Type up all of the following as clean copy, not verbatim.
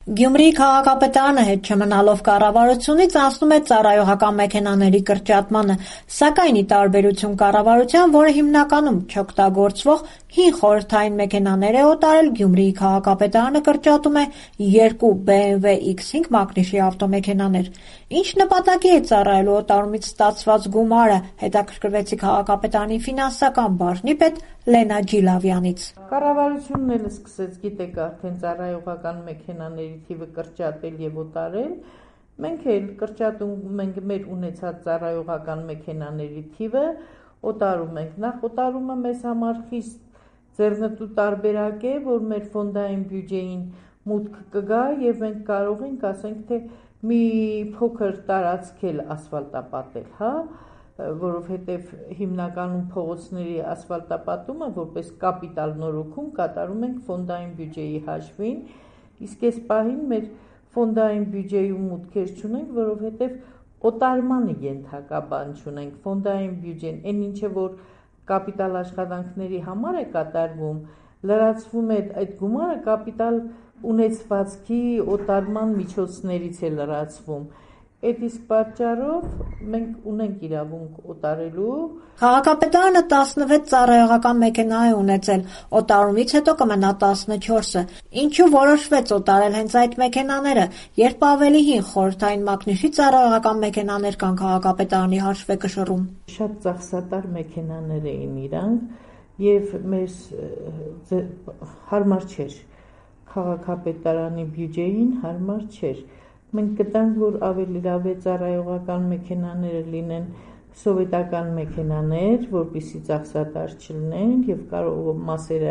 Գյումրիի քաղաքապետարանը հետ չմնալով կառավարությունից անցնում է ծառայողական մեքենաների կրճատմանը, սակայն ի տարբերություն կառավարության, որը հիմնականում չօգտագործվող հին խորհրդային մեքենաներ է օտարել, Գյումրիի քաղաքապետարանը կրճատում է 2 BMW X5 մակնիշի ավտոմեքենաներ։ Ինչ նպատակի է ծառայելու օտարումից ստացված գումարը, հետաքրքրվեցի քաղաքապետարանի ֆինանսական բաժնի պետ Լենա Ջիլավյանից։ Կառավարությունն էլ սկսեց, գիտեք, արդեն ծառայողական մեքենաների թիվը կրճատել եւ օտարել։ Մենք էլ կրճատում ենք մեր ունեցած ծառայողական մեքենաների թիվը, օտարում ենք։ Նախ օտարումը մեզ համար խիստ ձեռնտու տարբերակ է, որ մեր ֆոնդային բյուջեին մուտք կգա եւ մենք կարող ենք, ասենք, թե մի փոքր տարածք էլ ասֆալտապատել, հա, որովհետև հիմնականում փողոցների ասֆալտապատումը որպես կապիտալ նորոգում կատարում ենք ֆոնդային բյուջեի հաշվին, իսկ այս պահին մեր ֆոնդային բյուջեում մուտքեր չունենք, որովհետև օտարմանը ենթակա բան չունենք, ֆոնդային բյուջեն, այն ինչը որ կապիտալ աշխատանքների համար է կատարվում, լրացվում է այդ գումարը կապիտալ ունեցվածքի օտարման միջոցներից է լրացվում։ Այդ իսկ պատճառով մենք ունենք իրավունք օտարելու։ Քաղաքապետարանը 16 ծառայողական մեքենա է ունեցել, օտարումից հետո կմնա 14-ը։ Ինչու որոշվեց օտարել հենց այդ մեքենաները, երբ ավելի հին խորհրդային մակնիշի ծառայողական մեքենաներ կան քաղաքապետարանի հաշվեկշռում։ Շատ ծախսատար մեքենաներ էին իրանք եւ մեզ հարմար չէր, քաղաքապետարանի բյուջեին հարմար չէր։ Մենք գտանք, որ ավելի լավ է ծառայողական մեքենաները լինեն սովետական մեքենաներ, որպեսզի ծախսատար չլինեն եւ կարող մասերը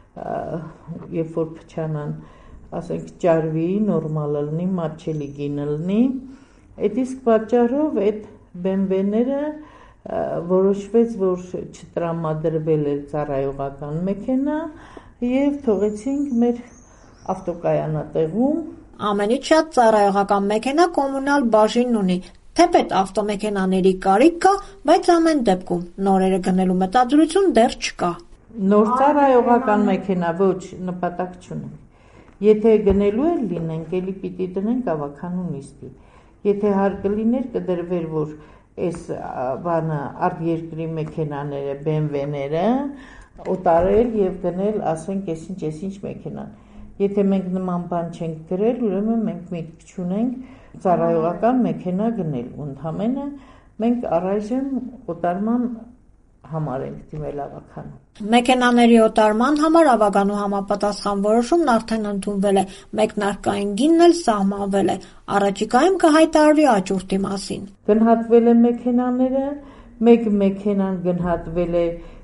երբ որ փչանան, ասենք ճարվի, նորմալ լինի, մատչելի գինը լինի։ Այդ իսկ պատճառով այդ BMW-ները որոշվեց, որ չտրամադրվել է ծառայողական մեքենա եւ թողեցինք մեր ավտոկայանատեղում։ Ամենից շատ ծառայողական մեքենա կոմունալ բաժինն ունի, թեպետ ավտոմեքենաների կարիք կա, բայց ամեն դեպքում նորերը գնելու մտադրություն դեռ չկա։ Նոր ծառայողական մեքենա ոչ, նպատակ չունենք։ Եթե գնելու էլ լինենք, էլի պիտի դնենք ավականու նիստի։ Եթե հարկը լիներ, կդրվեր, որ այս բանը արտերկրի մեքենաները, BMW-ները օտարել եւ գնել, ասենք, այսինչ մեքենան։ Եթե մենք նման բան չենք գրել, ուրեմն մենք միտք չունենք ծառայողական մեքենա գնել, ընդհանրապես մենք առայժմ օտարման համար ենք դիմել ավականու։ Մեքենաների օտարման համար ավականու համապատասխան որոշումն արդեն ընդունվել է, մեկնարկային գինն էլ սահմանվել է, առաջիկայում կհայտարարվի աճուրդի մասին։ Գնահատվել է մեքենաները, մեկ մեքենան գնահատվել է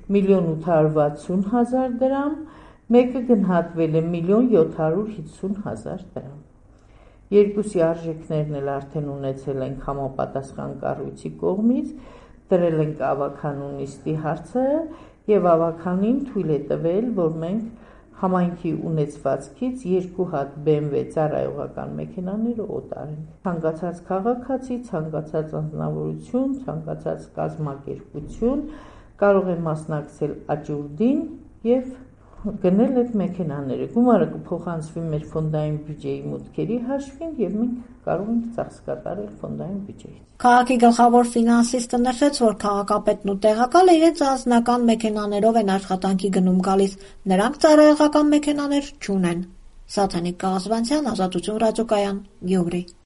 1.860.000 դրամ, մեկը գնահատվել է 1.750.000 դրամ։ Երկուսի արժեքներն էլ արդեն ունեցել ենք համապատասխան կառույցի կողմից, դրել ենք ավականու նիստի հարցը եւ ավականին թույլ է տվել, որ մենք համայնքի ունեցվածքից 2 հատ BMW ծառայողական մեքենաները օտարենք։ Ցանկացած քաղաքացի, ցանկացած անձնավորություն, ցանկացած կազմակերպություն կարող է մասնակցել աճուրդին եւ գնել այդ մեքենաները։ Գումարը կփոխանցվի մեր ֆոնդային բյուջեի մուտքերի հաշվին եւ մենք կարող ենք ծախս կատարել ֆոնդային բյուջեից։ Քաղաքի գլխավոր ֆինանսիստը նշեց, որ քաղաքապետն ու տեղակալը իրենց անձնական մեքենաներով են աշխատանքի գնում գալիս, նրանք ծառայողական մեքենաներ չունեն։ Սաթանիկ Կաղազվանցյան, Ազատություն ռադիոկայան, Գյումրի։